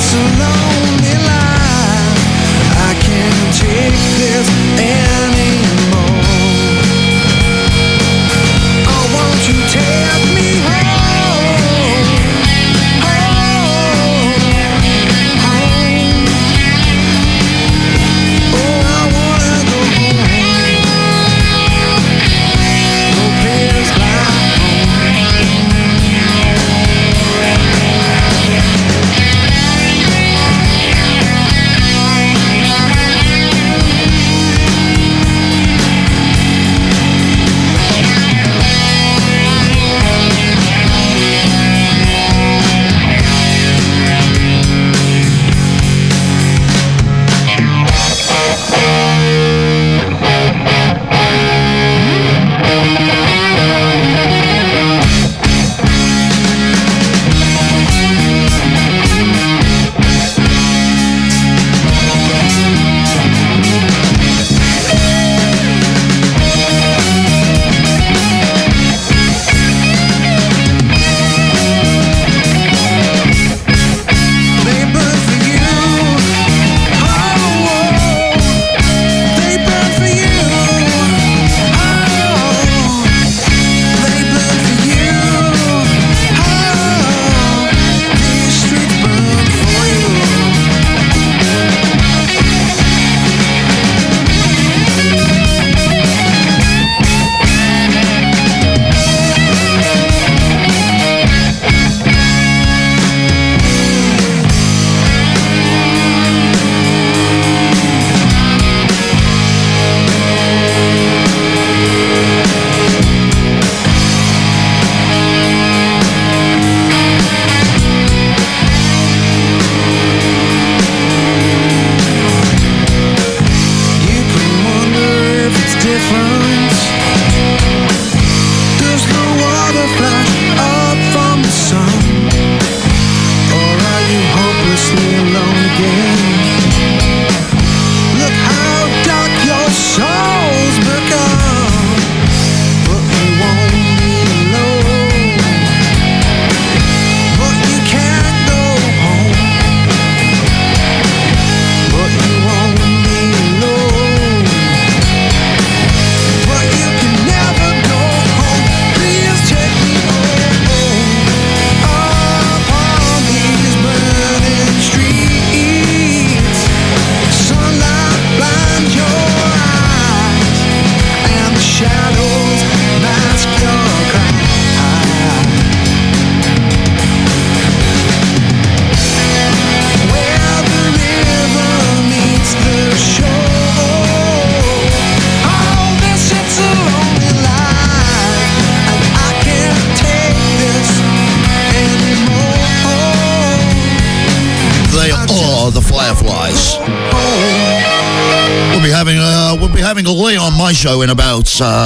Having a Lee on my show in about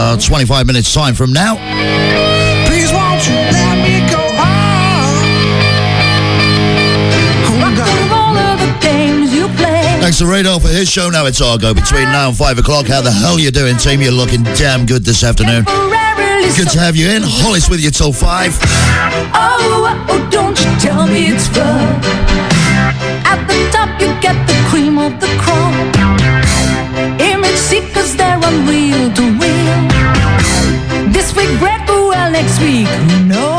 25 minutes time from now. Please won't you let me go on? All of the games you play. Thanks to Radar for his show. Now it's Argo between now and 5 o'clock. How the hell you doing, team? You're looking damn good this afternoon. Good to have you in. Holly's with you till 5. Oh, don't you tell me it's fun. At the top you get the cream of the crop. Image seekers, they're unreal to real. This week bread well, next week who knows?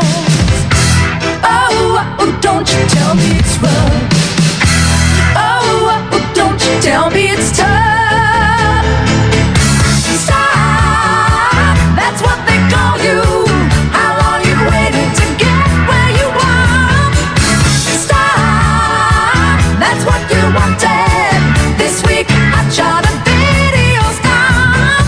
Oh, don't you tell me it's rough. Oh, don't you tell me it's tough. Stop, that's what they call you. How long you waited to get where you are? Stop, that's what you wanted. This week I shot a video star.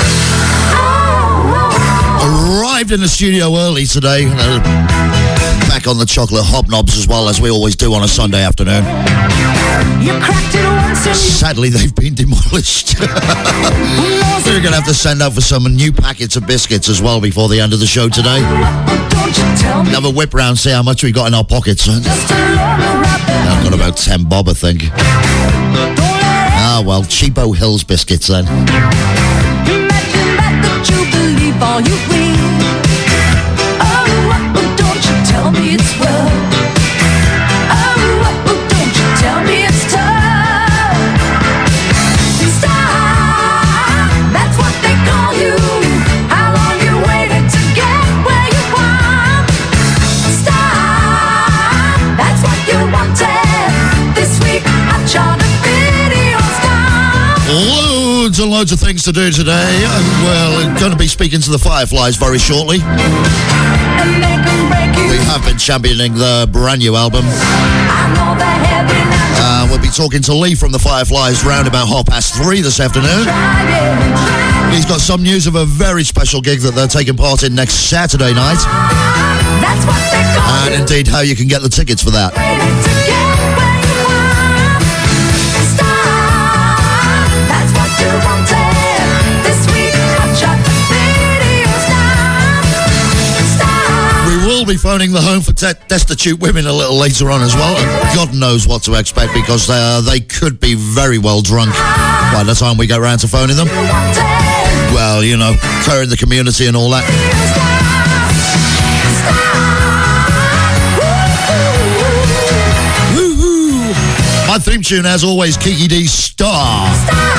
Arrived in the studio early today. Back on the chocolate hobnobs as well, as we always do on a Sunday afternoon. You cracked it once and sadly they've been demolished. We're going to have to send out for some new packets of biscuits as well before the end of the show today. don't you tell me. Have a whip round, see how much we got in our pockets. Huh? Just a little rapid. I've got about 10 bob, I think. Ah, well, cheapo Hills biscuits then. Imagine that you believe all you read. Oh, don't you tell me it's well. Oh, don't you Loads and loads of things to do today. We're going to be speaking to the Fireflies very shortly. We have been championing the brand new album. We'll be talking to Lee from the Fireflies round about 3:30 this afternoon. He's got some news of a very special gig that they're taking part in next Saturday night. And indeed how you can get the tickets for that. We'll be phoning the Home for Destitute Women a little later on as well. And God knows what to expect because they could be very well drunk by the time we get round to phoning them. Well, you know, clearing the community and all that. Woo-hoo. My theme tune, as always, Kiki D's Star.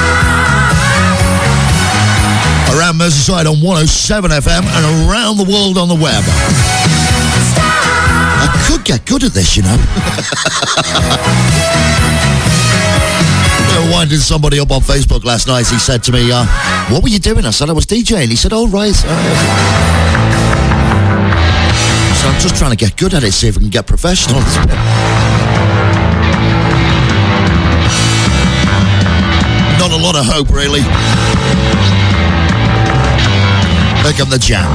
Around Merseyside on 107 FM and around the world on the web. I could get good at this, you know. Winding somebody up on Facebook last night. He said to me, what were you doing? I said I was DJing. He said, oh, right. So I'm just trying to get good at it, see if we can get professional. Not a lot of hope, really. Here come the jam.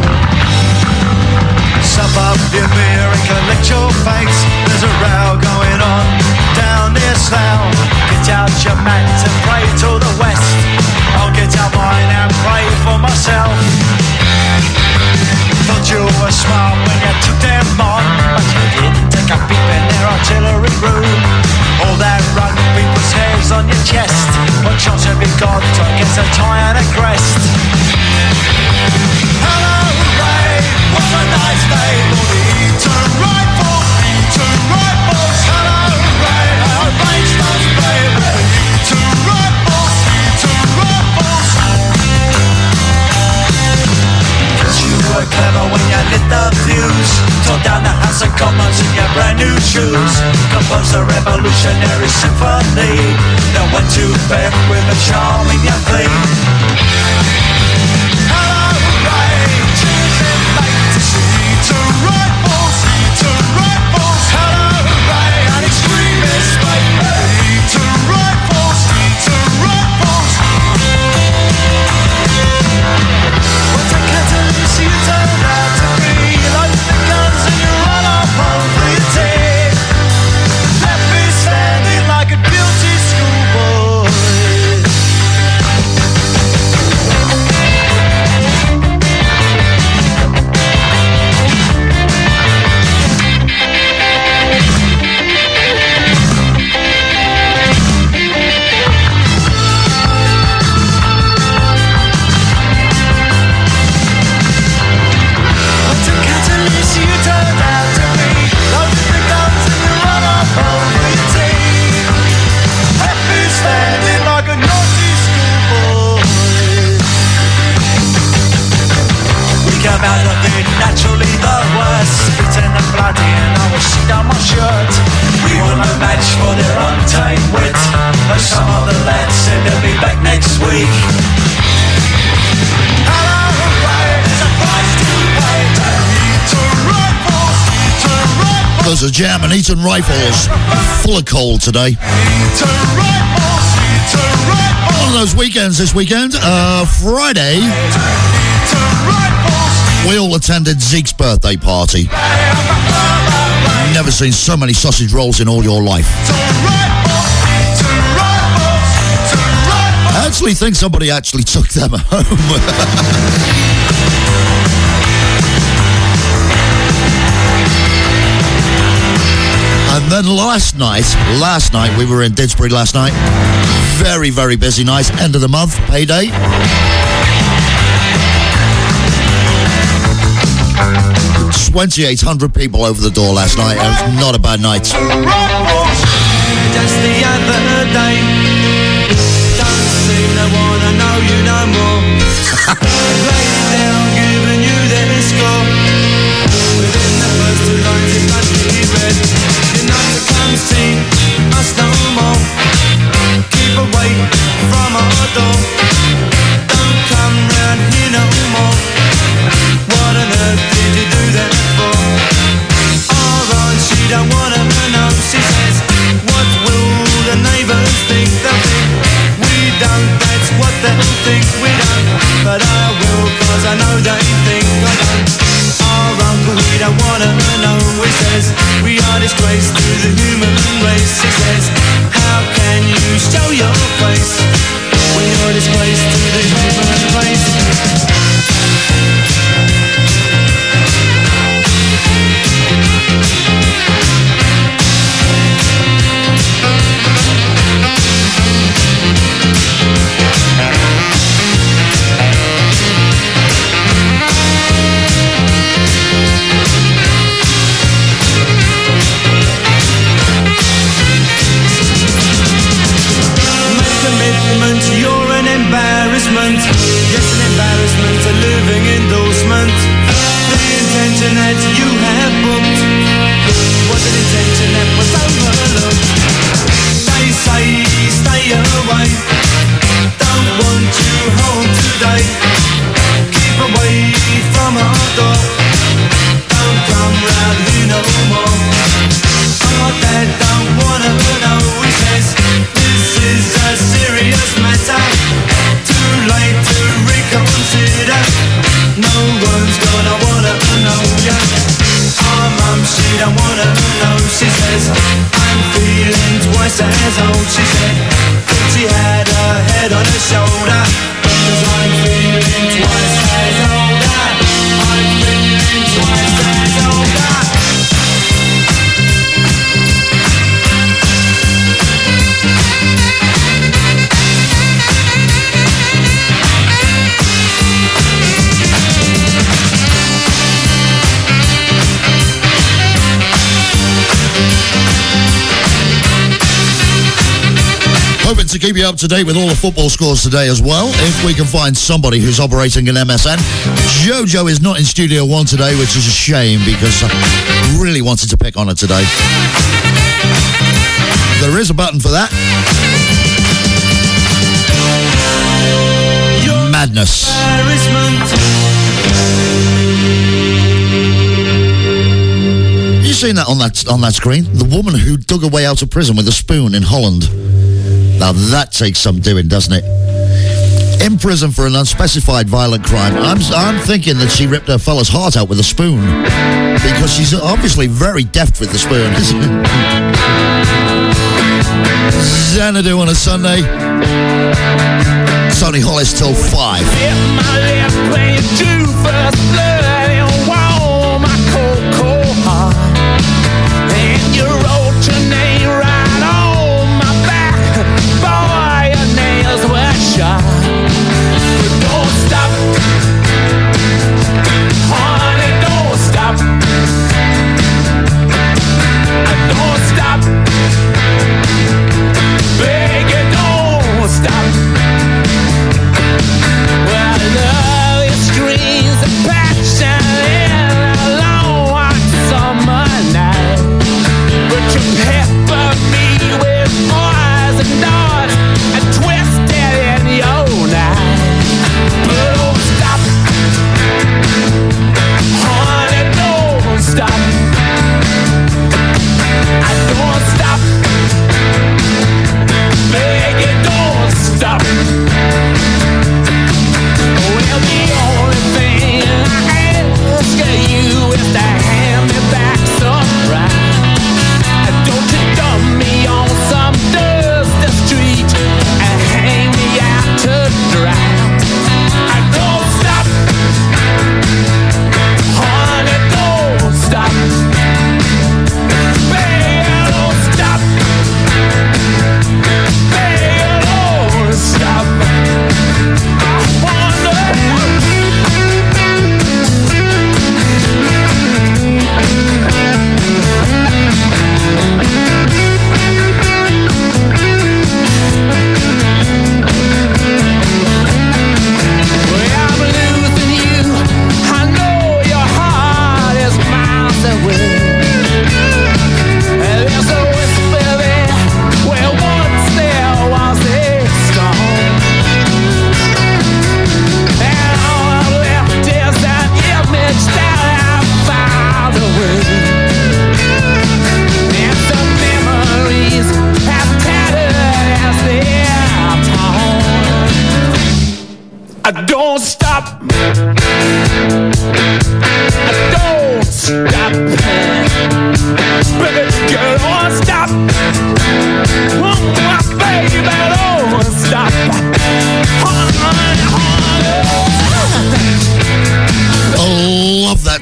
Sup up your beer and collect your face. There's a row going on down near Slough. Get out your mat and pray to the west. I'll get out mine and pray for myself. Thought you were smart when you took them on, but you didn't take a peep in their artillery room. All that rugby puts hairs on your chest. What chance have you got against a tie and a crest? Hello, Ray, what a nice day. Eton rifles, hello, Ray, our range does play. Eton rifles. Guess you were clever when you lit the fuse. Tore down the House of Commons in your brand new shoes. Composed a revolutionary symphony. Then went to bed with a charming young queen. Those are Jam and Eton Rifles. Full of cold today. One of those weekends this weekend. Friday, we all attended Zeke's birthday party. Never seen so many sausage rolls in all your life. I actually think somebody actually took them home. And then last night, we were in Didsbury last night. Very, very busy night. End of the month, payday. 2,800 people over the door last night. It was not a bad night. Just the other day, don't seem to wanna know you no more. Laid down, giving you their score. Within the first 2 lines, it must be read. You know to come see us no more. Keep away from our door. she says, what will the neighbours think? They'll think we don't, that's what they'll think we don't. But I will, cause I know they think I don't. Our uncle, we don't wanna know, he says, we are disgrace to the human race. He says, how can you show your face when you're disgrace to the human race? You're an embarrassment. Yes, an embarrassment, a living endorsement. The intention that you have booked was an intention that was overlooked. They say stay away, don't want you home today. Keep away from our door, don't come round here no more. Our dad don't wanna know, he says, this is a serious matter, too late to reconsider. No one's gonna wanna know ya. Our mum, she don't wanna know. She says, I'm feeling twice as old. She said, thought she had her head on her shoulder, 'cause I'm feeling twice as older. I'm feeling twice as older. Hoping to keep you up to date with all the football scores today as well, if we can find somebody who's operating an MSN. Jojo is not in Studio 1 today, which is a shame because I really wanted to pick on her today. There is a button for that. Madness. You seen that on that screen? The woman who dug her way out of prison with a spoon in Holland. Now that takes some doing, doesn't it? In prison for an unspecified violent crime. I'm thinking that she ripped her fella's heart out with a spoon, because she's obviously very deft with the spoon. Xanadu on a Sunday. Tony Hollis till 5. Don't stop, honey, don't stop. Don't stop, baby, don't stop. Well, love is strings and patches.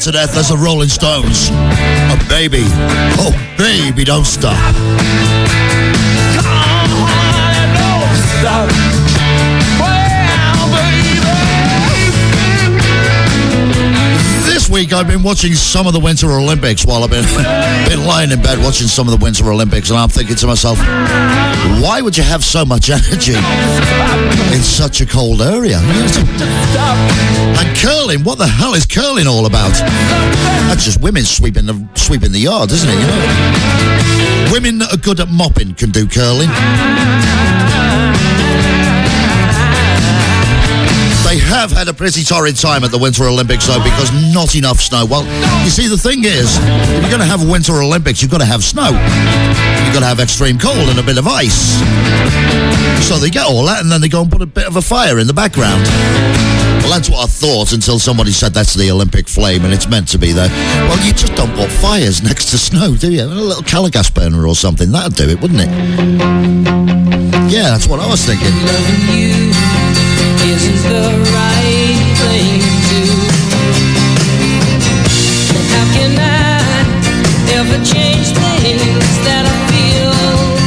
to death as the Rolling Stones. Oh, baby. Oh, baby, don't stop. Come on, don't stop. Well, baby. This week I've been watching some of the Winter Olympics while I've been lying in bed watching some of the Winter Olympics, and I'm thinking to myself, why would you have so much energy in such a cold area? And curling, what the hell is curling all about? That's just women sweeping the yard, isn't it? You know? Women that are good at mopping can do curling. They have had a pretty torrid time at the Winter Olympics, though, because not enough snow. Well, you see, the thing is, if you're going to have Winter Olympics, you've got to have snow. You've got to have extreme cold and a bit of ice. So they get all that, and then they go and put a bit of a fire in the background. Well, that's what I thought until somebody said that's the Olympic flame, and it's meant to be there. Well, you just don't put fires next to snow, do you? A little Calagas burner or something, that'd do it, wouldn't it? Yeah, that's what I was thinking. Loving you isn't the right thing to do. How can I ever change things that I feel?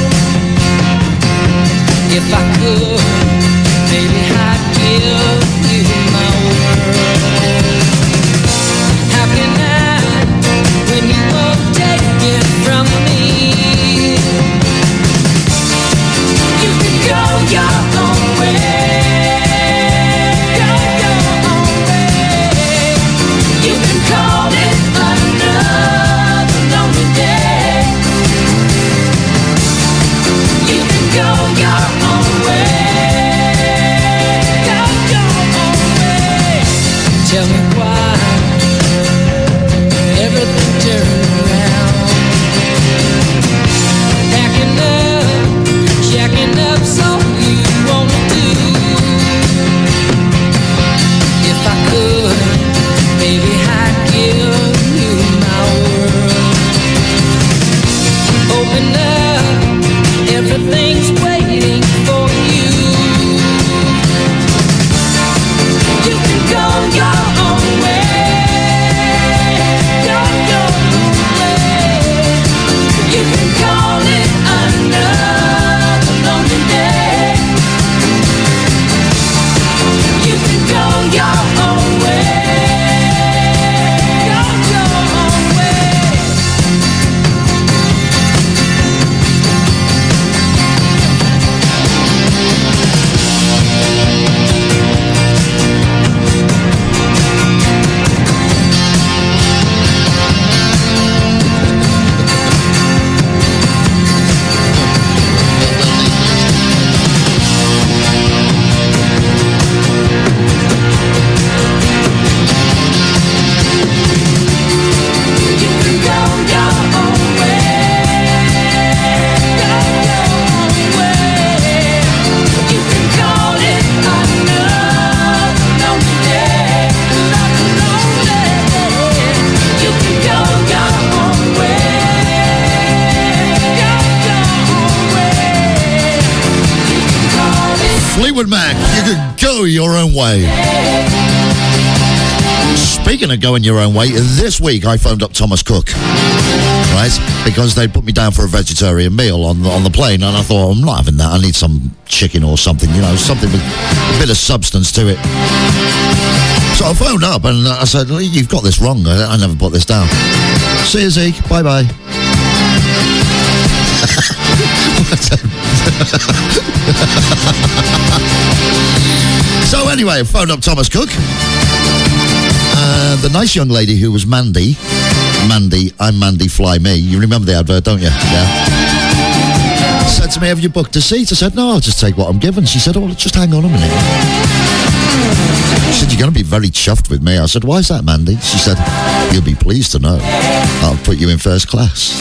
If I could, maybe I'd give you my world. How can I, when you won't take it from me? You can go your own way. Tell me why everything turned around. Packing up, checking up, so you wanna do. If I could, maybe I'd give you my world. Open up, everything's waiting for you. You can go your own way. Go your own way. You can call it another lonely day. You can go your own way. Go your own way. You can go your own way. Go your own way. You can call it another lonely day. Another lonely day. You can go your own way. Go your own way. You can call it. Fleetwood Mac, you could go your own way. Speaking of going your own way, this week I phoned up Thomas Cook, right? Because they put me down for a vegetarian meal on the plane, and I thought, I'm not having that. I need some chicken or something, you know, something with a bit of substance to it. So I phoned up and I said, you've got this wrong. I never put this down. See you, Zeke. Bye-bye. So anyway, I phoned up Thomas Cook. The nice young lady who was Mandy, I'm Mandy, fly me. You remember the advert, don't you? Yeah. Said to me, have you booked a seat? I said, no, I'll just take what I'm given. She said, oh, just hang on a minute. She said, you're going to be very chuffed with me. I said, why is that, Mandy? She said, you'll be pleased to know I'll put you in first class.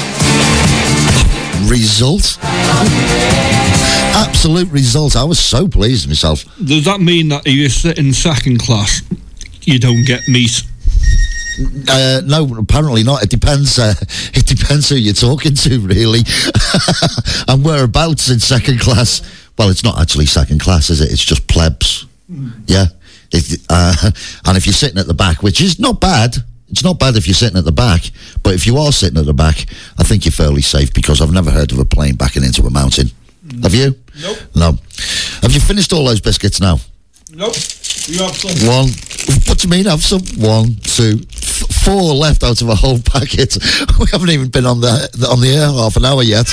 Result? Absolute result. I was so pleased with myself. Does that mean that if you sit in second class, you don't get meat? No, apparently not. It depends. It depends who you're talking to, really. And whereabouts in second class? Well, it's not actually second class, is it? It's just plebs. Yeah. And if you're sitting at the back, which is not bad, It's not bad if you're sitting at the back, but if you are sitting at the back, I think you're fairly safe because I've never heard of a plane backing into a mountain. Have you? Nope. No. Have you finished all those biscuits now? Nope. You have some. One. What do you mean have some? 1, 2, 4 left out of a whole packet. We haven't even been on the air half an hour yet.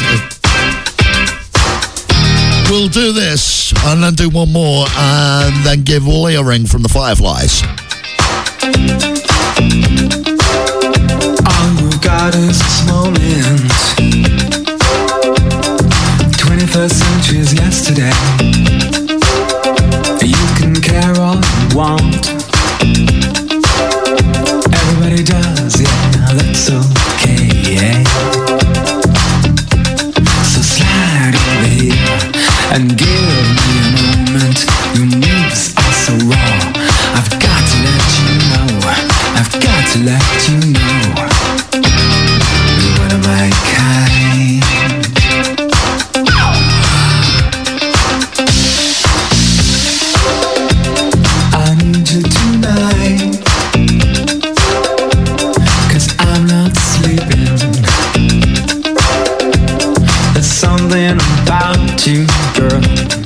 We'll do this and then do one more and then give Lee a ring from the Fireflies. All you got is this moment. 21st century's yesterday. You can care all you want. Everybody does, yeah, that's okay, yeah. So slide over here and give me a moment. Your moves are so raw. I've got to let you know. I've got to let you know. You're one of my kind. I need you tonight, 'cause I'm not sleeping. There's something about you, girl,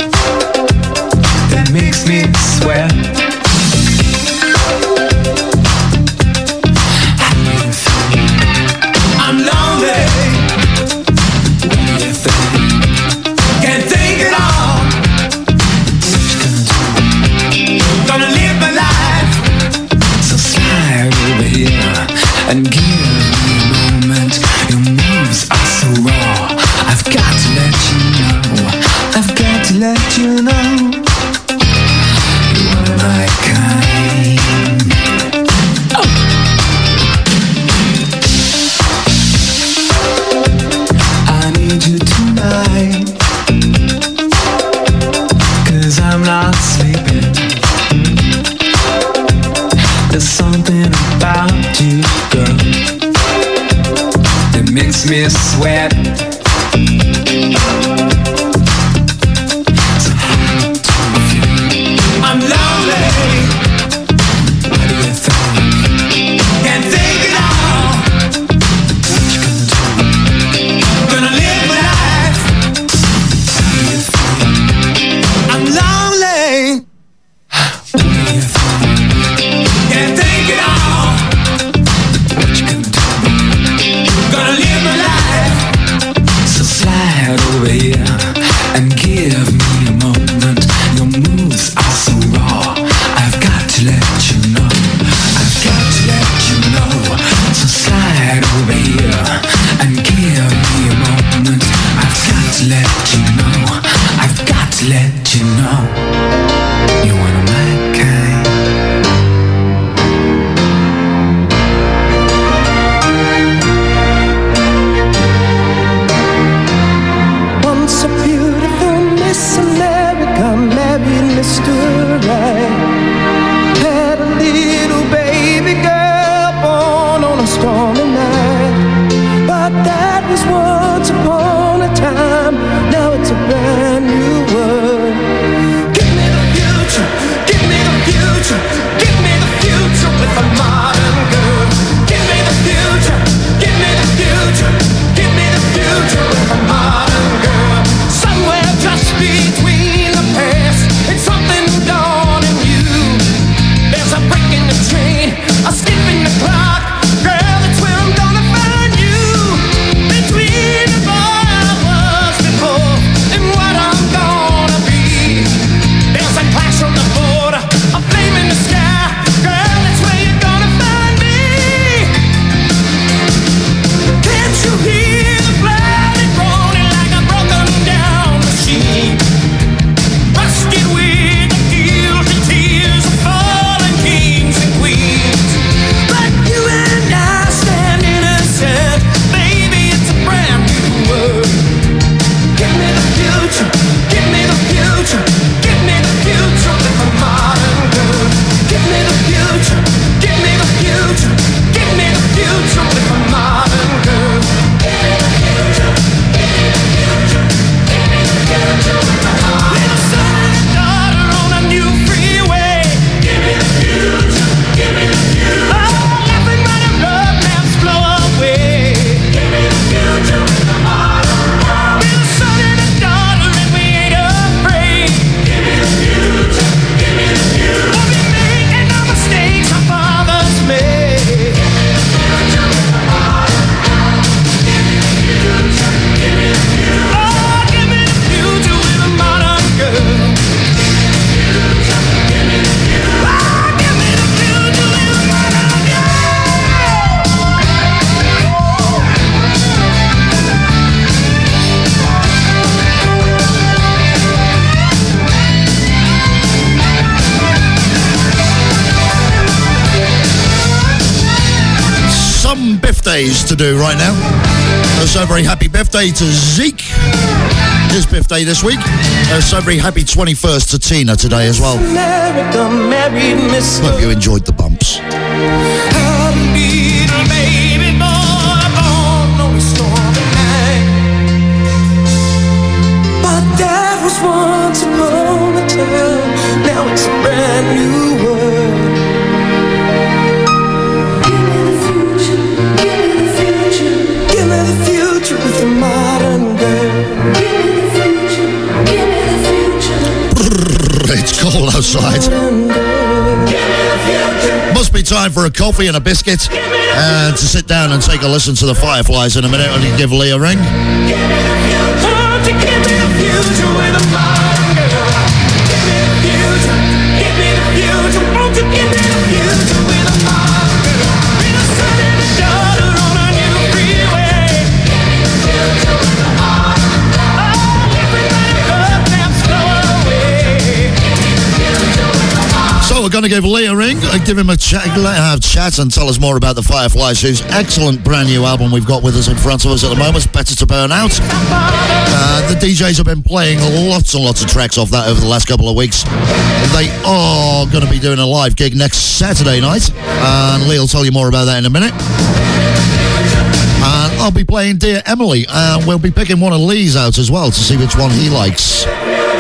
that makes me sweat. I'm lonely. What do you think? Can't think at all. What you gonna do? Gonna live my life. So slide over here and give me a moment. Your moves are so raw. I've got to let you know. I've got to let you know. You're one of my kind. I need you tonight, 'cause I'm not sleeping. There's something about you, girl, that makes me sweat. So how do you feel? I'm lonely. What do you think? Can't think at all. What you gonna do? Gonna live my life. How do you feel? I'm lonely. What do you think? Can't think at all. What you gonna do? Gonna live my life. So slide over here and give me a moment. Your moves are so raw. I've got to let you know. I've got to let you know. So slide over here and give me a moment. I've got to let you know. I've got to let you know. You're one of my kind. Once a beautiful Miss America married Mr. Right. Had a little baby girl born on a stormy night. But that was once upon a time. Now it's a brand new world. birthdays to do right now. So very happy birthday to Zeke. His birthday this week. So very happy 21st to Tina today as well. America married Mr. Hope you enjoyed the bumps. I'll be the baby boy born on a stormy night. But that was once upon a time. Now it's a brand new world. Give me the future with a modern girl. It's cold outside. Must be time for a coffee and a biscuit and to sit down and take a listen to the Fireflies in a minute and you give Lee a ring. So we're going to give Lee a ring, give him a chat, let him have chat and tell us more about the Fireflies, whose excellent brand new album we've got with us in front of us at the moment. It's Better to Burn Out. The DJs have been playing lots and lots of tracks off that over the last couple of weeks. They are going to be doing a live gig next Saturday night, and Lee will tell you more about that in a minute. And I'll be playing Dear Emily, and we'll be picking one of Lee's out as well to see which one he likes.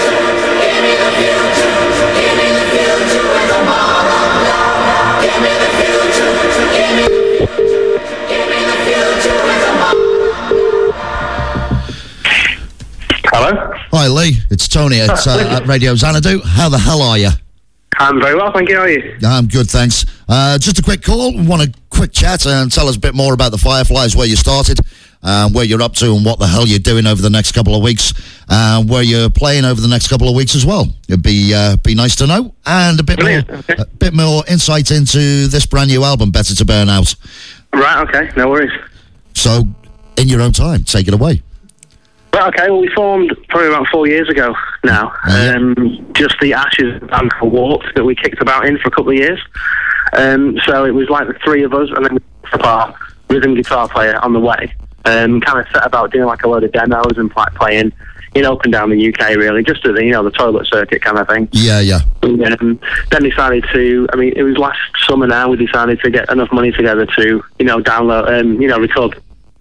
Hello? Hi Lee, it's Tony at Radio Xanadu. How the hell are you? I'm very well, thank you. How are you? I'm good, thanks. Just a quick call. We want a quick chat and tell us a bit more about the Fireflies, where you started, where you're up to and what the hell you're doing over the next couple of weeks, where you're playing over the next couple of weeks as well. It'd be nice to know. And a bit more insight into this brand new album, Better to Burn Out. Right, okay, no worries. So, in your own time, take it away. Right, okay, well, we formed probably about 4 years ago now. Just the ashes band for Warped that we kicked about in for a couple of years. So it was like the three of us, and then we picked up our rhythm guitar player on the way. Kind of set about doing like a load of demos and playing, up and down the UK, really, just to the toilet circuit kind of thing. Yeah. And, then decided to, it was last summer now, we decided to get enough money together to, download, record.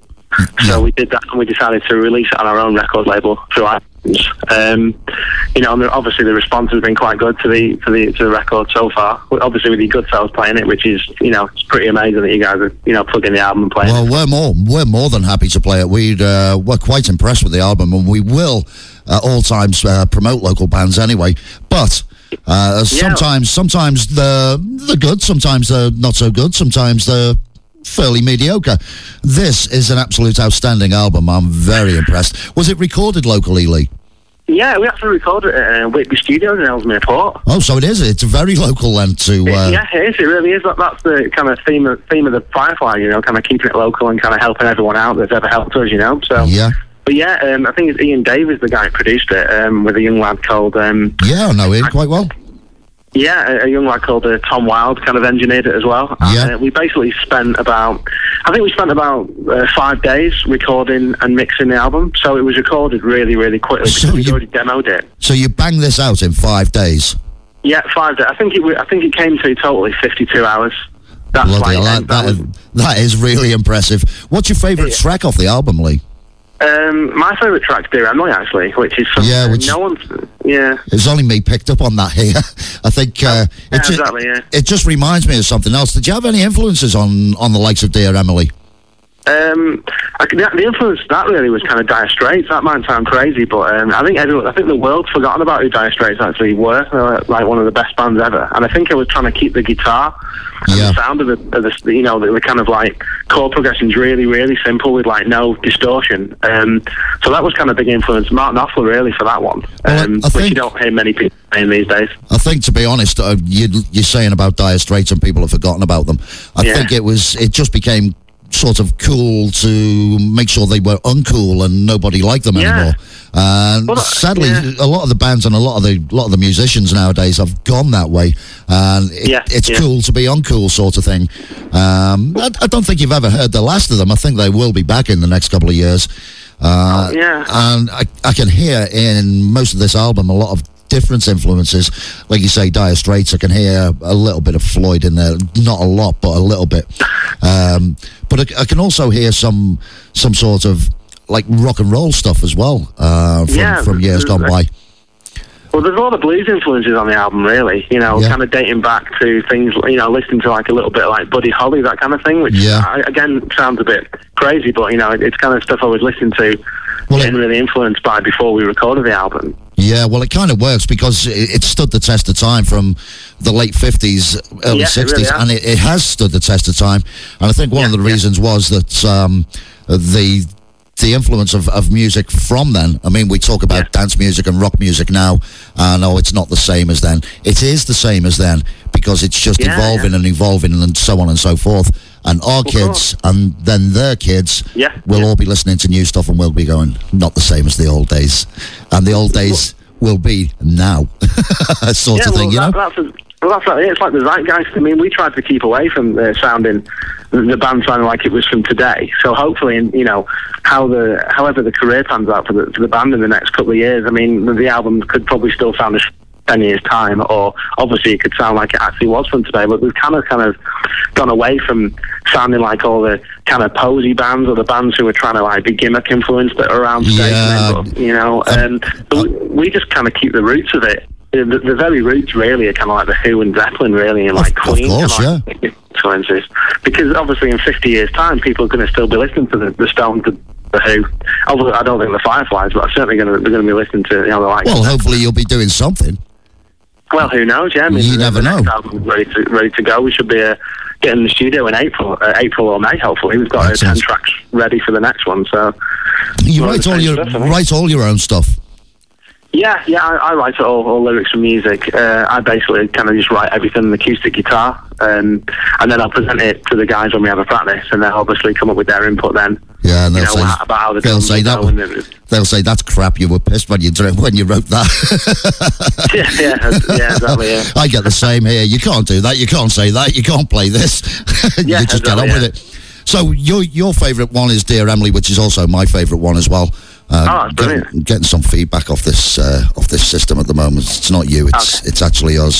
So we did that, and we decided to release it on our own record label through iTunes. And obviously the response has been quite good to the record so far. Obviously with the Goodfellas playing it, which is it's pretty amazing that you guys are plugging the album and playing. Well, we're more than happy to play it. We're quite impressed with the album, and we will at all times promote local bands anyway. But sometimes they're good, sometimes they're not so good, sometimes they're fairly mediocre. This is an absolute outstanding album. I'm very impressed. Was it recorded locally, Lee? Yeah, we actually recorded it at Whitby Studios in Ellesmere Port. Oh, so it is. It's very local then to... Yeah, it is. It really is. That's the kind of theme of the Firefly, kind of keeping it local and kind of helping everyone out that's ever helped us, So, yeah. But yeah, I think it's Ian Davies, the guy who produced it, with a young lad called... yeah, I know Ian quite well. Yeah, a young lad called Tom Wild kind of engineered it as well. Yeah. We basically spent about 5 days recording and mixing the album. So it was recorded really, really quickly because we'd already demoed it. So you banged this out in 5 days? Yeah, 5 days. I think it came to totally 52 hours. That's that is really impressive. What's your favourite track off the album, Lee? My favourite track's Dear Emily, actually, which is something no one's... Yeah. It's only me picked up on that here. I think it just reminds me of something else. Did you have any influences on the likes of Dear Emily? The influence that really was kind of Dire Straits. That might sound crazy, but I think the world's forgotten about who Dire Straits actually were. They're like one of the best bands ever. And I think I was trying to keep the guitar and the sound of the kind of like chord progressions really, really simple with like no distortion. So that was kind of big influence. Mark Knopfler really for that one, which you don't hear many people saying these days. I think, to be honest, you're saying about Dire Straits and people have forgotten about them. I think it just became sort of cool to make sure they were uncool and nobody liked them anymore. And sadly, a lot of the bands and a lot of the musicians nowadays have gone that way. And it's cool to be uncool, sort of thing. I don't think you've ever heard the last of them. I think they will be back in the next couple of years. And I can hear in most of this album a lot of different influences. Like you say, Dire Straits, I can hear a little bit of Floyd in there. Not a lot, but a little bit. But I can also hear some sort of like rock and roll stuff as well from years gone by. Well, there's a lot of blues influences on the album, really. You know, kind of dating back to things, you know, listening to like a little bit like Buddy Holly, that kind of thing, which again sounds a bit crazy, but you know, it's kind of stuff I was listening to and really influenced by before we recorded the album. Yeah, well, it kind of works because it stood the test of time from the late 50s, early 60s, really, and it has stood the test of time. And I think one of the reasons was that the influence of music from then. I mean, we talk about dance music and rock music now. No, it's not the same as then. It is the same as then because it's just evolving and evolving and so on and so forth. And our kids and then their kids will all be listening to new stuff and we'll be going, not the same as the old days. And the old days will be now, sort of thing, you know? That's right. It's like the zeitgeist. I mean, we tried to keep away from the band sounding like it was from today. So hopefully, you know, however the career pans out for the band in the next couple of years, I mean, the album could probably still sound as 10 years' time, or obviously it could sound like it actually was from today, but we've kind of gone away from sounding like all the kind of posy bands or the bands who are trying to like be gimmick influenced that are around today, you know, but we just kind of keep the roots of it. The very roots really are kind of like the Who and Zeppelin, really, and like Queen, influences. Because obviously in 50 years' time, people are going to still be listening to the Stones, the Who. Obviously, I don't think the Fireflies, but I'm certainly they're going to be listening to, you know, the like. Well, hopefully you'll be doing something. Well, who knows? Yeah, I mean, you never know. Next album's ready to go. We should be getting in the studio in April or May. Hopefully, we've got 10 tracks ready for the next one. So you write all your own stuff. Yeah, I write all lyrics and music. I basically kind of just write everything on the acoustic guitar, and then I'll present it to the guys when we have a practice, and they'll obviously come up with their input then. Yeah, and they'll say that's crap. You were pissed when you wrote that. yeah, exactly. Yeah. I get the same here. You can't do that. You can't say that. You can't play this. You just get on with it. So your favourite one is Dear Emily, which is also my favourite one as well. That's brilliant. Getting some feedback off this system at the moment. It's not you. It's actually us.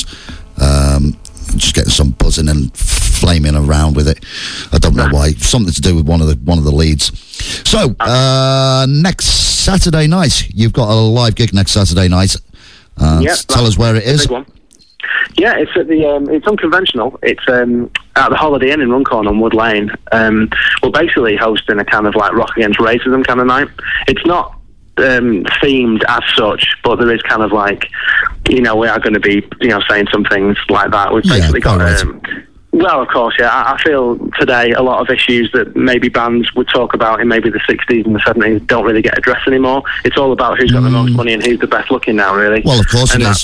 Just getting some buzzing and flaming around with it. I don't know why. Something to do with one of the leads. So next Saturday night, you've got a live gig next Saturday night. Tell us where it is. Big one. Yeah, it's at it's unconventional. It's at the Holiday Inn in Runcorn on Wood Lane. We're basically hosting a kind of like Rock Against Racism kind of night. It's not themed as such, but there is kind of like, you know, we are going to be, you know, saying some things like that. We've basically got well, of course, yeah. I feel today a lot of issues that maybe bands would talk about in maybe the 60s and the 70s don't really get addressed anymore. It's all about who's got the most money and who's the best looking now, really. Well, of course it is.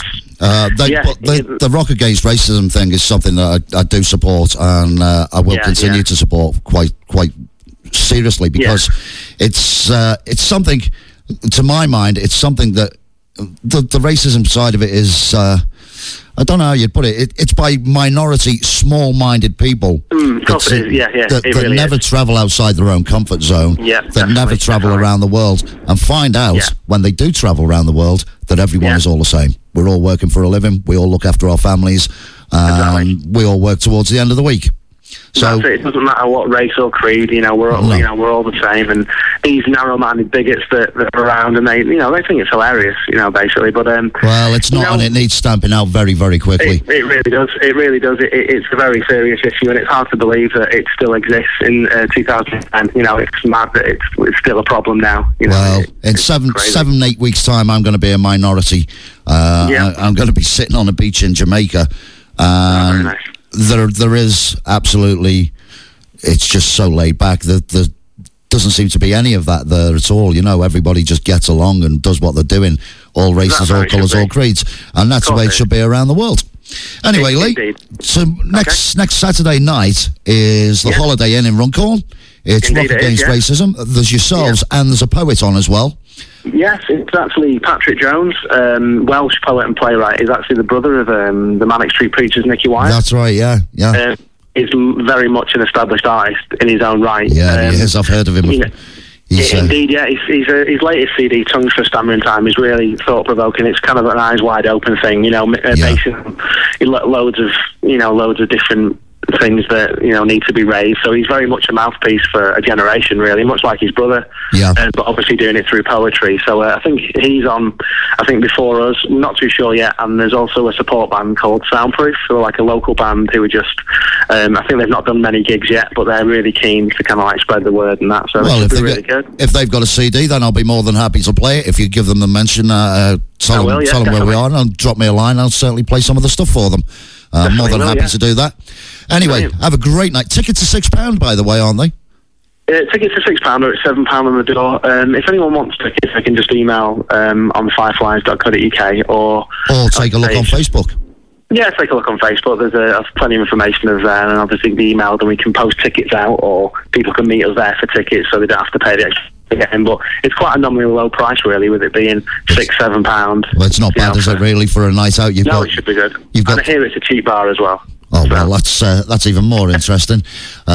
The Rock Against Racism thing is something that I do support, and I will continue to support quite seriously, because it's something, to my mind, it's something that the racism side of it is. I don't know how you'd put it. It's by minority, small-minded people that never travel outside their own comfort zone, that never travel around the world, and find out when they do travel around the world that everyone is all the same. We're all working for a living. We all look after our families. We all work towards the end of the week. So that's it. It doesn't matter what race or creed. You know, we're all the same. And these narrow-minded bigots that are around, and they think it's hilarious. You know, basically. But well, it's not, and it needs stamping out very, very quickly. It really does. It really does. It's a very serious issue, and it's hard to believe that it still exists in 2010. You know, it's mad that it's still a problem now. You know, well, in 7-8 weeks' time, I'm going to be a minority. I'm going to be sitting on a beach in Jamaica. Very nice. There is absolutely, it's just so laid back that there doesn't seem to be any of that there at all. You know, everybody just gets along and does what they're doing. All races, all colours, all creeds. And that's the way it should be around the world. Anyway, Lee, so next Saturday night is the Holiday Inn in Runcorn. It's Indeed Rock it is, Against Racism. There's yourselves and there's a poet on as well. Yes, it's actually Patrick Jones, Welsh poet and playwright. He's actually the brother of the Manic Street Preachers' Nicky Wire. That's right, yeah. He's very much an established artist in his own right. Yeah, he is. I've heard of him. You know, indeed, yeah. His latest CD, Tongues for Stammering Time, is really thought-provoking. It's kind of an eyes wide open thing, based on loads of different things that need to be raised. So he's very much a mouthpiece for a generation, really, much like his brother. Yeah. But obviously doing it through poetry. So I think he's on. I think before us, I'm not too sure yet. And there's also a support band called Soundproof, who are like a local band who are just. I think they've not done many gigs yet, but they're really keen to kind of like spread the word and that. So well, it's really good. If they've got a CD, then I'll be more than happy to play it. If you give them the mention, tell them where we are, and drop me a line. I'll certainly play some of the stuff for them. More than happy to do that. Anyway, have a great night. Tickets are £6, by the way, aren't they? Tickets are £6 or it's £7 on the door. If anyone wants tickets, they can just email on fireflies.co.uk or take a look on Facebook. Yeah, take a look on Facebook. There's plenty of information over there, and obviously be emailed, and we can post tickets out, or people can meet us there for tickets, so they don't have to pay the extra to get in. But it's quite a nominally low price, really, with it being £6-7. Well, it's not bad, is it, really, for a night out? It should be good. And I hear it's a cheap bar as well. Oh, well, that's even more interesting.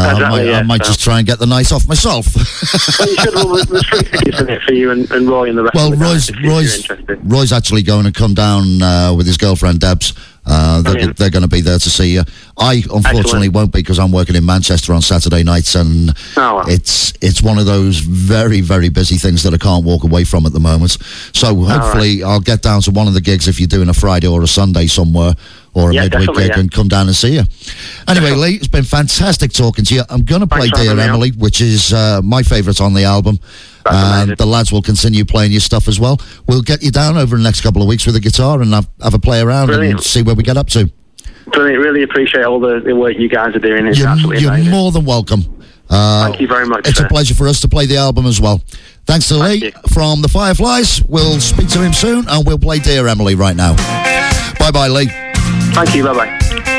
I might just try and get the night off myself. Well, you should. Well, there's free tickets in it for you and Roy and the rest of the guys, if you're interested. Roy's actually going to come down with his girlfriend, Debs. They're going to be there to see you. I, unfortunately, won't be because I'm working in Manchester on Saturday nights, and it's one of those very, very busy things that I can't walk away from at the moment. So hopefully I'll get down to one of the gigs if you're doing a Friday or a Sunday somewhere, or a midweek gig, and come down and see you. Anyway, Lee, it's been fantastic talking to you. I'm going to play Dear Emily, which is my favourite on the album. And the lads will continue playing your stuff as well. We'll get you down over the next couple of weeks with a guitar and have a play around and see where we get up to. Brilliant. Really appreciate all the work you guys are doing. It's absolutely amazing. You're more than welcome. Thank you very much. It's a pleasure for us to play the album as well. Thanks to Lee from the Fireflies. We'll speak to him soon, and we'll play Dear Emily right now. Bye-bye, Lee. Thank you. Bye-bye.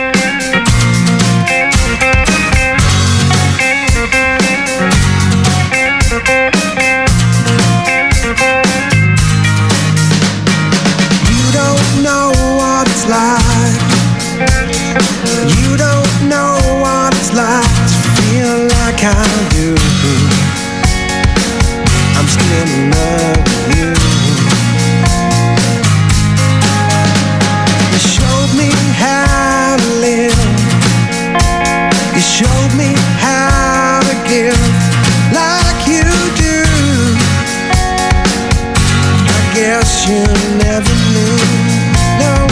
You don't know what it's like to feel like I do. I'm still in love with you. You showed me how to live. You showed me how to give like you do. I guess you never knew. No.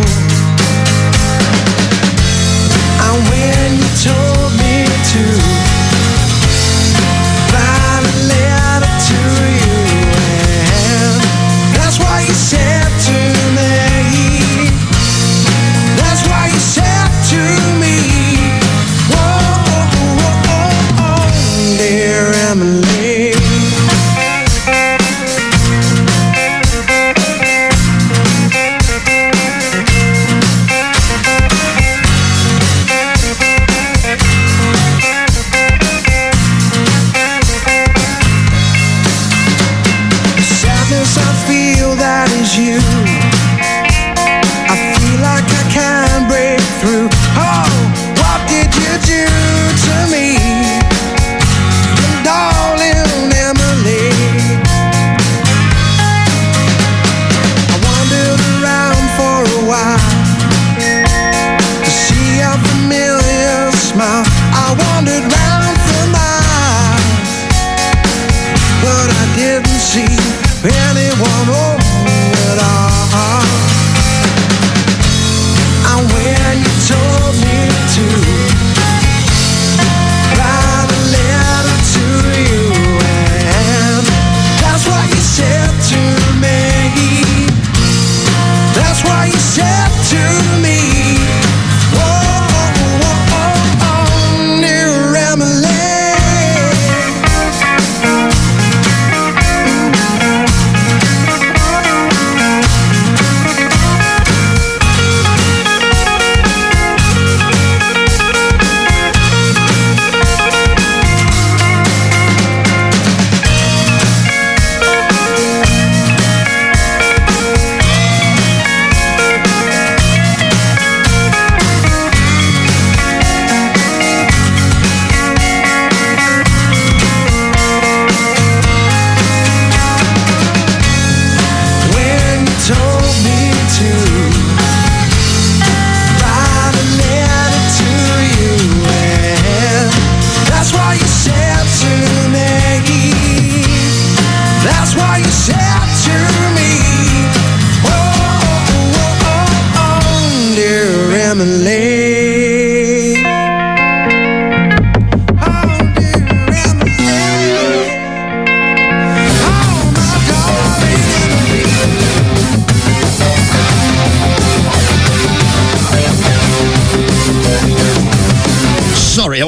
When you told me to write a letter to you, and that's why you said to me, that's why you said to me, oh, dear Emily. You, I feel like I can't break through. Oh, what did you do to me, darling Emily? I wandered around for a while to see a familiar smile. I wandered round for miles, but I didn't see anyone. Oh,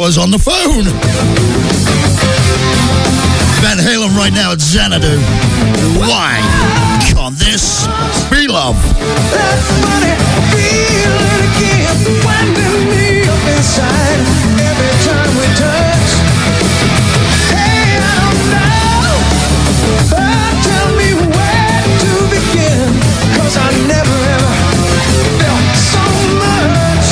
hours on the phone. Van Halen right now at Xanadu. Why can't this be love? That funny feeling again, winding me up inside every time we touch. Hey, I don't know, tell me where to begin, 'cause I never ever felt so much.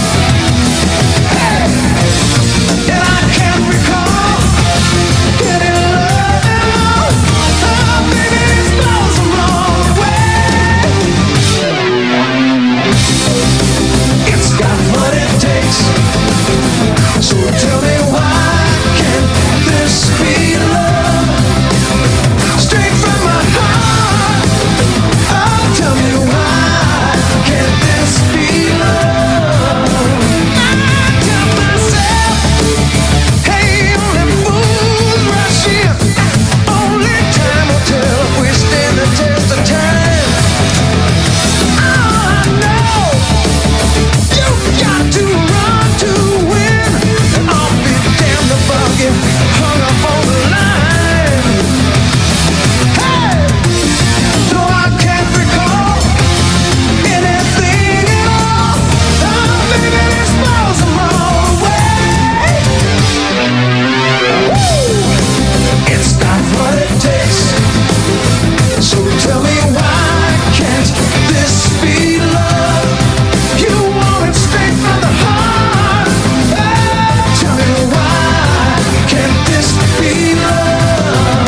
Hey, and I can't recall getting love at all. Oh, baby, this blows the wrong way. It's got what it takes. So tell me why can't this be love? Straight from my heart. Oh, tell me why can't this be love? I tell myself, hey, only fools rush in. Only time will tell if we stand the test of time. Oh, I know you've got to run to win, and I'll be damned if I'll get hung up on the line. Hey, no, I can't recall anything at all. Oh, baby, this blows the wrong way. Woo! It's got what it takes. So tell me why can't this be love? You want it straight from the heart. Oh, tell me why can't this be love?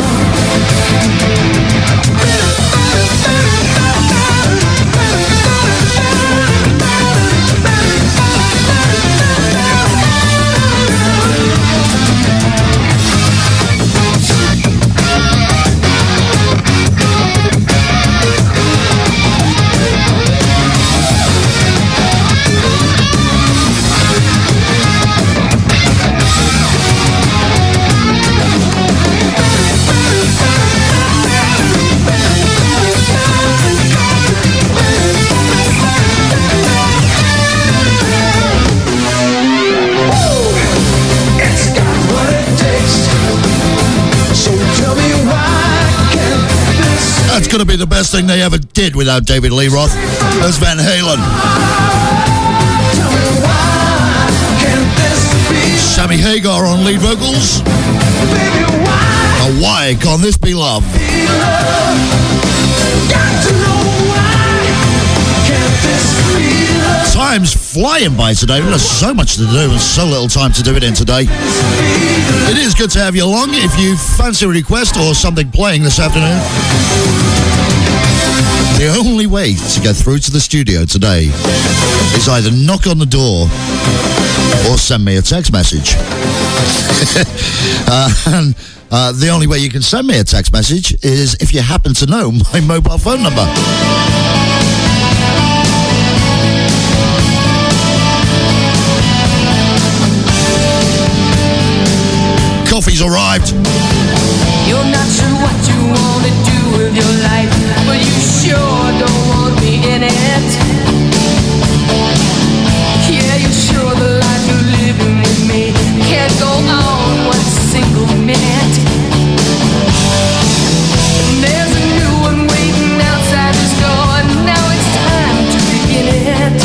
It's got what it takes. So tell me why can't this That's going to be the best thing they ever did without David Lee Roth. That's Van Halen. tell me why can't this be Sammy Hagar on lead vocals. baby why Oh, why can't this be love? be love? Got to know why can't this be love? Time's flying by today. There's so much to do and so little time to do it in today. It is good to have you along. If you fancy a request or something playing this afternoon, the only way to get through to the studio today is either knock on the door or send me a text message. And the only way you can send me a text message is if you happen to know my mobile phone number. Coffee's arrived. You're not sure what you want to do with your life, but you sure don't want me in it. Yeah, you're sure the life you're living with me can't go on one single minute. And there's a new one waiting outside this door, and now it's time to begin it.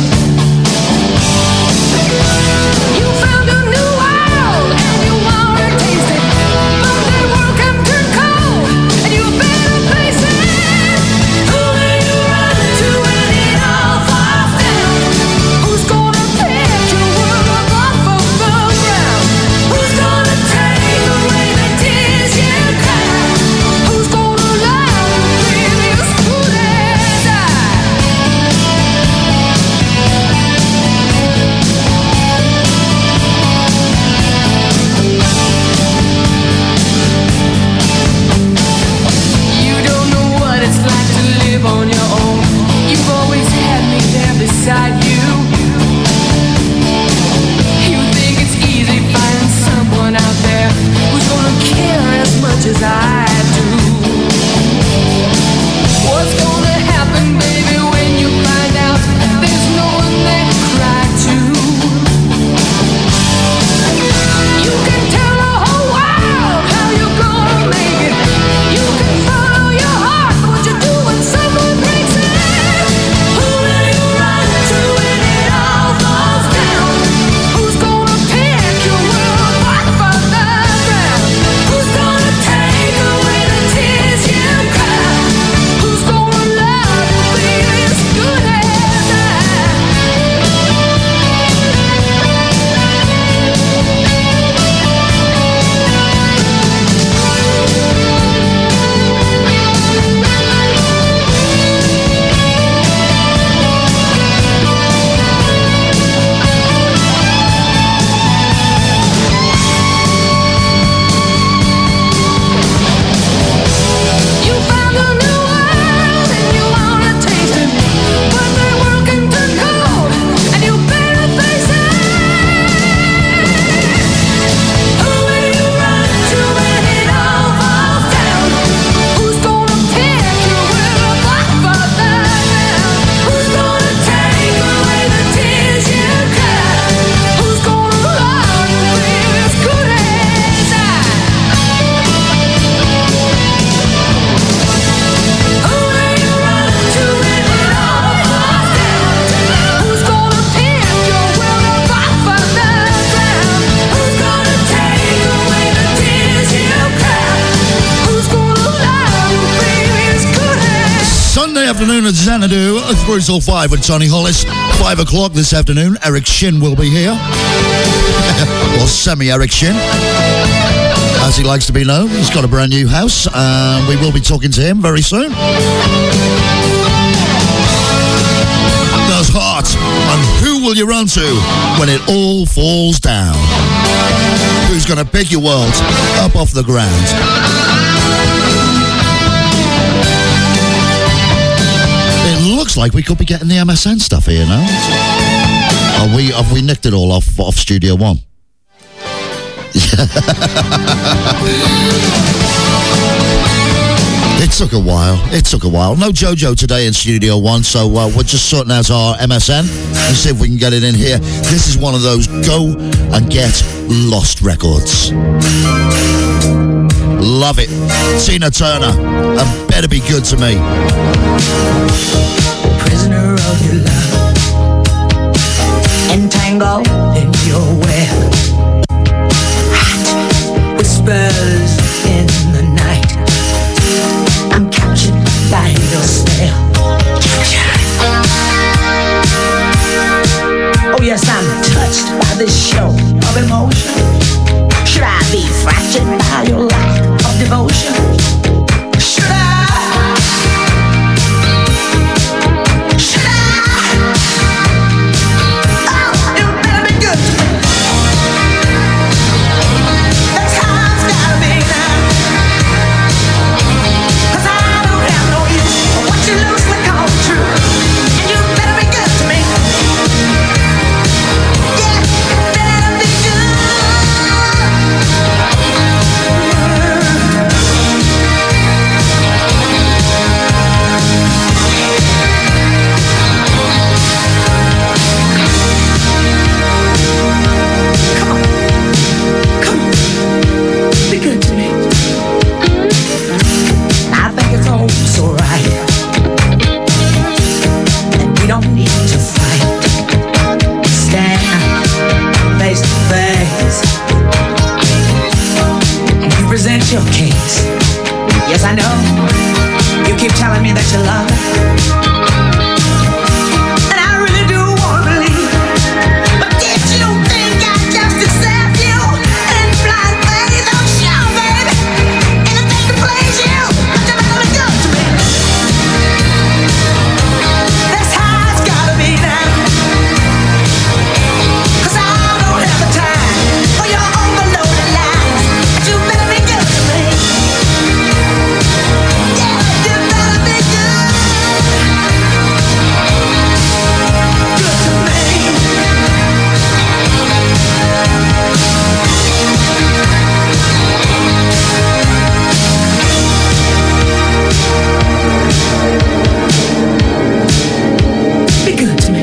You found a new world, and you want to taste it, but that world can turn cold, and you better face it. Sunday afternoon at Xanadu, 3 till 5 with Tony Hollis. 5 o'clock this afternoon, Eric Shin will be here. Or semi-Eric Shin, as he likes to be known. He's got a brand new house, and we will be talking to him very soon. There's Heart, and who will you run to when it all falls down? Who's going to pick your world up off the ground? It looks like we could be getting the MSN stuff here now. Have we nicked it all off Studio One? It took a while. No Jojo today in Studio One, so we're just sorting out our MSN and see if we can get it in here. This is one of those go and get lost records. Love it. Tina Turner, and Better Be Good to Me. Prisoner of your love, entangled in your web, hot whispers in the night. I'm captured by your spell. Oh yes, I'm touched by this show of emotion. Should I be fractured by your lack of devotion? Should I? Oh, you better be good to me. That's how it's gotta be now. 'Cause I don't have no use for what you loosely call true. And you better be good to me. Yeah, better be good. Come on, be good to me. I think it's all so right, and we don't need to fight. Stand face to face, and you present your case. Yes, I know. You keep telling me that you love me, and I really do want to believe. But did you think I just accept you and blind faith? Oh, sure, baby. Anything to please you, but you better be good to me. That's how it's gotta be now. 'Cause I don't have the time for your overloaded lies. But you better be good to me. Yeah, you better be good. Good to me. Be good to me.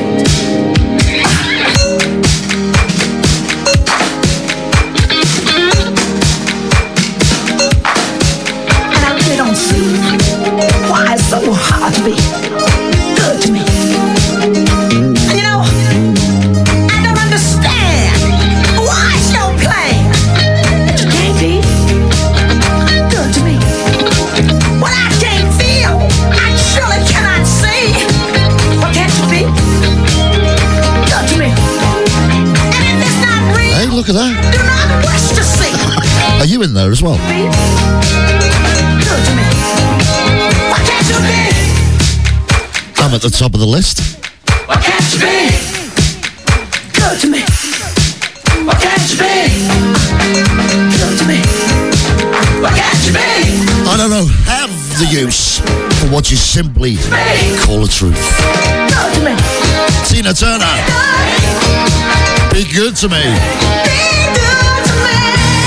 And I really don't see why it's so hard to be good to me. And you know, I don't understand why it's so plain that you can't be good to me. What I can't feel, I surely cannot see. What can't you be good to me? And if it's not real, Hey, look at that. do not wish to see. Are you in there as well? Be good to me. What can't you be? I'm at the top of the list. What can't you be? Good to me. What can't you be? Good to me. What can't you be? I don't know, have the use for what you simply call the truth. Good to me. Tina Turner, be good to me. Be good to me.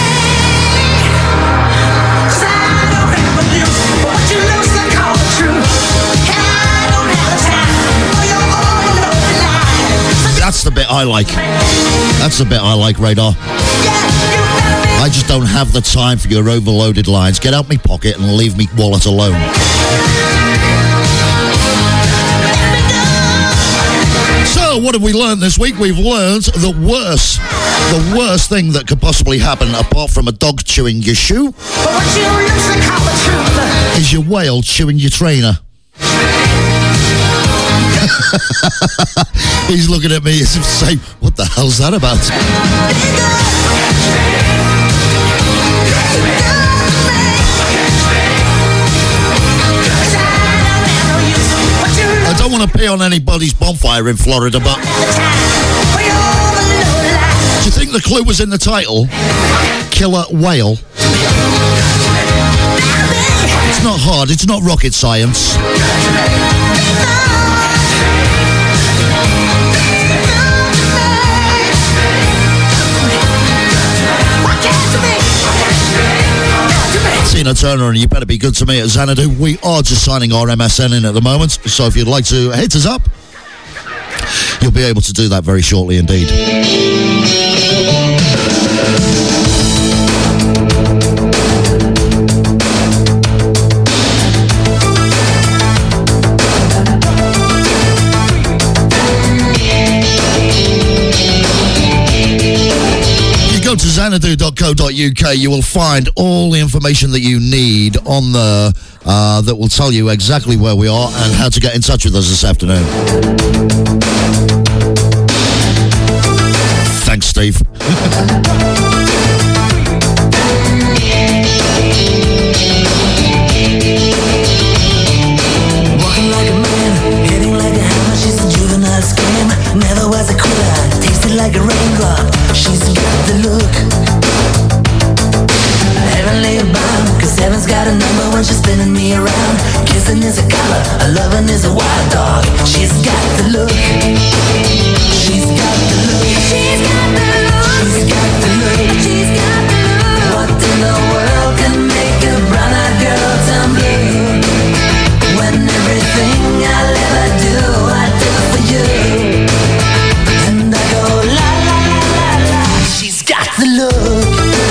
'Cause I don't have a use for what you loosely call the truth. And I don't have the time for your overloaded lies. That's the bit I like. That's the bit I like, Radar. Yeah, you better be. I just don't have the time for your overloaded lines. Get out my pocket and leave me wallet alone. So, what have we learned this week? We've learned the worst thing that could possibly happen, apart from a dog chewing your shoe, For what you loosely call the truth. is your whale chewing your trainer. He's looking at me as if to say, what the hell's that about? I don't want to pee on anybody's bonfire in Florida, but do you think the clue was in the title? Killer whale. It's not hard, it's not rocket science. Tina Turner, and You Better Be Good to Me at Xanadu. We are just signing our MSN in at the moment, so if you'd like to hit us up, you'll be able to do that very shortly indeed. Go to xanadu.co.uk. You will find all the information that you need on there that will tell you exactly where we are and how to get in touch with us this afternoon. Thanks, Steve. Walking like a man, hitting like a hammer. She's a juvenile scam. Never was a quitter, tasted like a raindrop. She's got the look. Heavenly bound, cause heaven's got a number when she's spinning me around. Kissing is a color, a loving is a wild dog. She's got the look. She's got the look. She's got the look. She's got the look. She's got the look. What in the world can make a brown-eyed girl turn blue? When everything I'll ever do, I do for you. And I go la la la la la. She's got the look.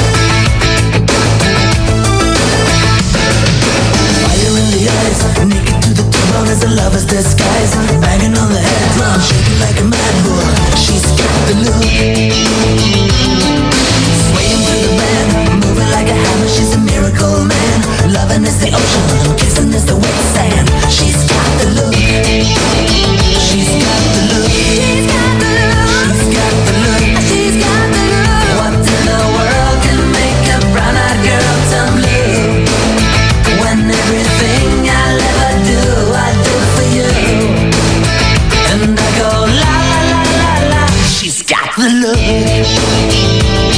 Fire in the eyes, naked to the bone as a lover's disguise. Banging on the head drum, shaking like a mad bull. She's got the look. Swaying through the band, moving like a hammer. She's a miracle man. Loving is the ocean, kissing is the wet sand. She's got the look. She's got the look. She's got the look. She's got the look. She's got the look. What in the world can make a brown-eyed girl turn blue? When everything I'll ever do, I do for you. And I go la la la la la. She's got the look.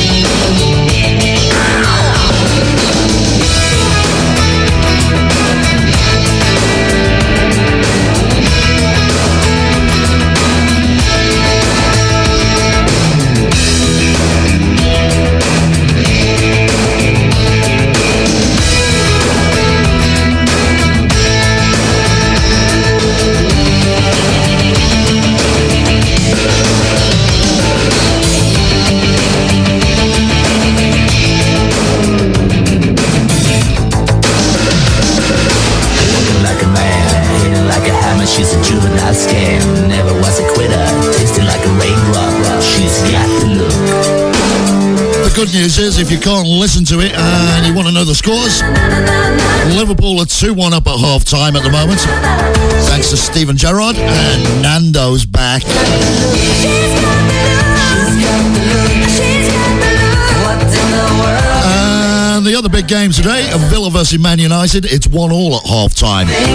She's a juvenile scam, never was a quitter, tasted like a raindrop. She's got the look. The good news is, if you can't listen to it and you want to know the scores, Liverpool are 2-1 up at half-time at the moment, thanks to Steven Gerrard, and Nando's back. And the other big game today, Villa versus Man United, it's 1-1 at half-time.